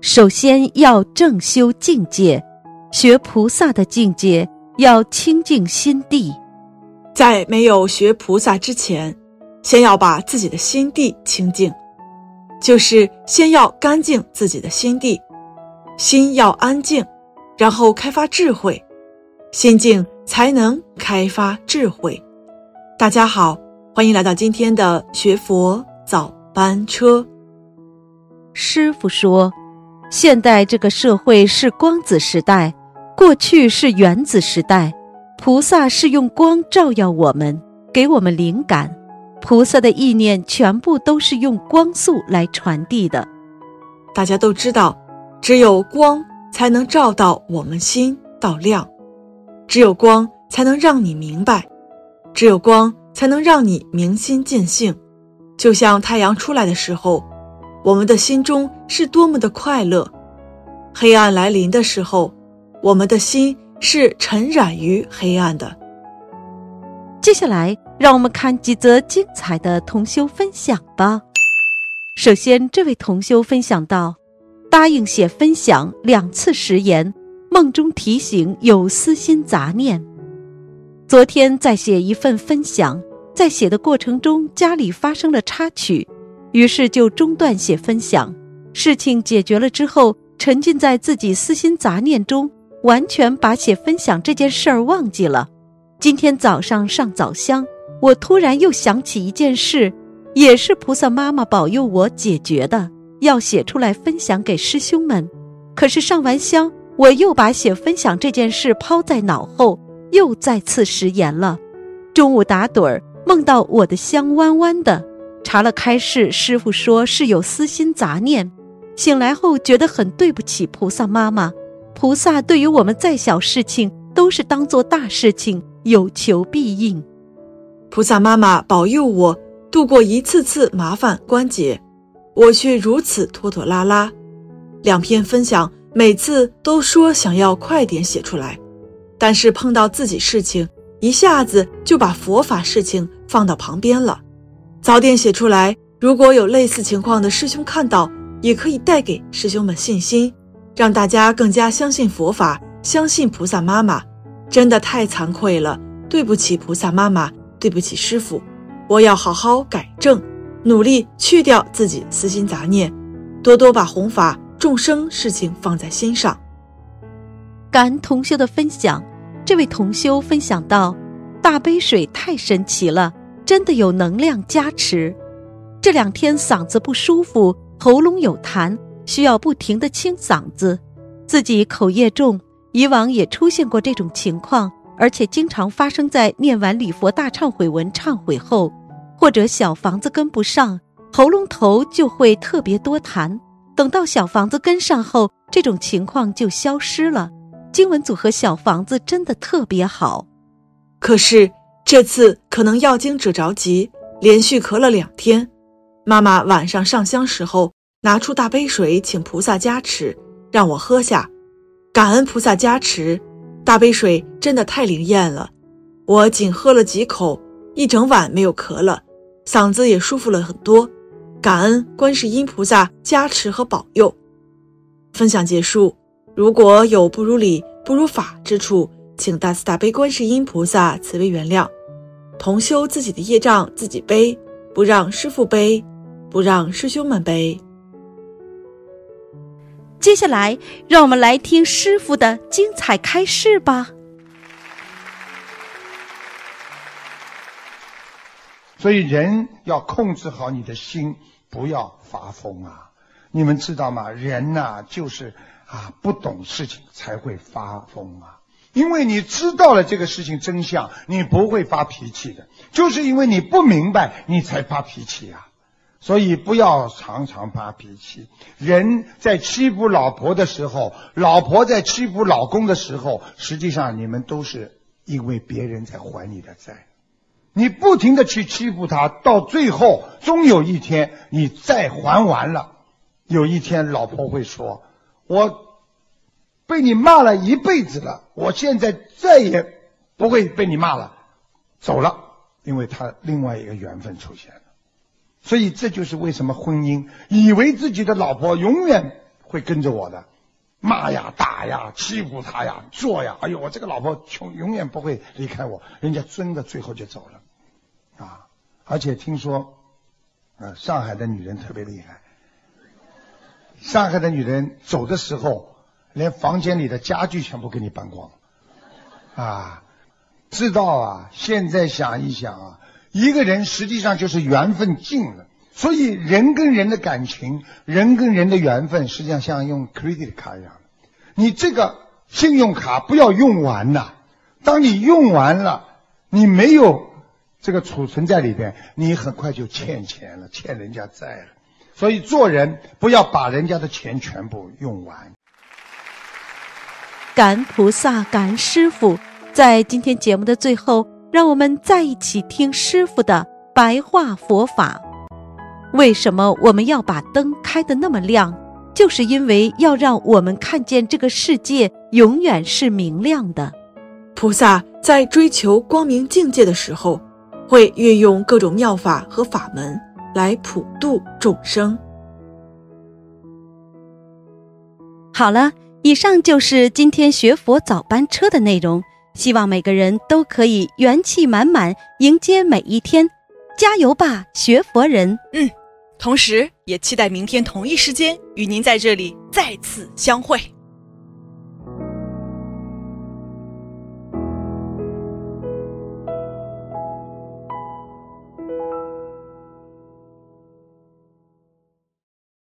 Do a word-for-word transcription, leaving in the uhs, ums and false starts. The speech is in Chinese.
首先要正修境界，学菩萨的境界，要清净心地。 在没有学菩萨之前，先要把自己的心地清净，就是先要干净自己的心地，心要安静，然后开发智慧，心静才能开发智慧。大家好，欢迎来到今天的学佛早班车。 师父说，现代这个社会是光子时代，过去是原子时代，菩萨是用光照耀我们，给我们灵感，菩萨的意念全部都是用光速来传递的。 大家都知道，只有光才能照到我们心到亮，只有光才能让你明白，只有光才能让你明心见性。就像太阳出来的时候，我们的心中是多么的快乐；黑暗来临的时候，我们的心是沉染于黑暗的。 接下来让我们看几则精彩的同修分享吧。首先，这位同修分享到，答应写分享两次食言，梦中提醒有私心杂念。昨天在写一份分享，在写的过程中家里发生了插曲，于是就中断写分享。事情解决了之后，沉浸在自己私心杂念中，完全把写分享这件事儿忘记了。今天早上上早香，我突然又想起一件事，也是菩萨妈妈保佑我解决的，要写出来分享给师兄们。可是上完香，我又把写分享这件事抛在脑后，又再次食言了。中午打盹儿，梦到我的香弯弯的，查了开示，师父说是有私心杂念。醒来后觉得很对不起菩萨妈妈，菩萨对于我们再小事情都是当作大事情，有求必应。 菩萨妈妈保佑我度过一次次麻烦关节，我却如此拖拖拉拉。两篇分享每次都说想要快点写出来，但是碰到自己事情，一下子就把佛法事情放到旁边了。早点写出来，如果有类似情况的师兄看到，也可以带给师兄们信心，让大家更加相信佛法，相信菩萨妈妈。真的太惭愧了，对不起菩萨妈妈，对不起师父，我要好好改正，努力去掉自己私心杂念，多多把弘法众生事情放在心上。 感恩同修的分享，这位同修分享到，大杯水太神奇了，真的有能量加持。这两天嗓子不舒服，喉咙有痰，需要不停地清嗓子，自己口业重，以往也出现过这种情况，而且经常发生在念完礼佛大忏悔文忏悔后，或者小房子跟不上，喉咙头就会特别多痰，等到小房子跟上后，这种情况就消失了。经文组合小房子真的特别好。 可是这次可能要经者着急，连续咳了两天，妈妈晚上上香时候拿出大杯水请菩萨加持，让我喝下。感恩菩萨加持，大杯水真的太灵验了，我仅喝了几口，一整晚没有咳了，嗓子也舒服了很多。感恩观世音菩萨加持和保佑。分享结束，如果有不如理不如法之处，请大慈大悲观世音菩萨慈悲原谅。同修自己的业障自己背，不让师父背，不让师兄们背。 接下来让我们来听师父的精彩开示吧。 所以人要控制好你的心，不要发疯啊！你们知道吗？人呐、啊，就是啊不懂事情才会发疯啊。因为你知道了这个事情真相，你不会发脾气的，就是因为你不明白你才发脾气啊。所以不要常常发脾气。人在欺负老婆的时候，老婆在欺负老公的时候，实际上你们都是因为别人在还你的债。你不停地去欺负他，到最后终有一天你债还完了，有一天老婆会说，我被你骂了一辈子了，我现在再也不会被你骂了，走了，因为他另外一个缘分出现了。所以这就是为什么婚姻以为自己的老婆永远会跟着我的，骂呀打呀欺负他呀做呀，哎呦我这个老婆穷永远不会离开我，人家真的最后就走了啊！而且听说啊，上海的女人特别厉害，上海的女人走的时候连房间里的家具全部给你搬光啊！知道啊，现在想一想啊，一个人实际上就是缘分尽了，所以人跟人的感情，人跟人的缘分实际上像用 credit 卡一样，你这个信用卡不要用完呐，当你用完了，你没有这个储存在里边，你很快就欠钱了，欠人家债了。所以做人不要把人家的钱全部用完。 感恩菩萨，感恩师父。在今天节目的最后，让我们再一起听师父的白话佛法。为什么我们要把灯开得那么亮？就是因为要让我们看见这个世界永远是明亮的。 菩萨在追求光明境界的时候，会运用各种妙法和法门来普度众生。 好了，以上就是今天学佛早班车的内容，希望每个人都可以元气满满迎接每一天，加油吧，学佛人！ 嗯，同时也期待明天同一时间与您在这里再次相会。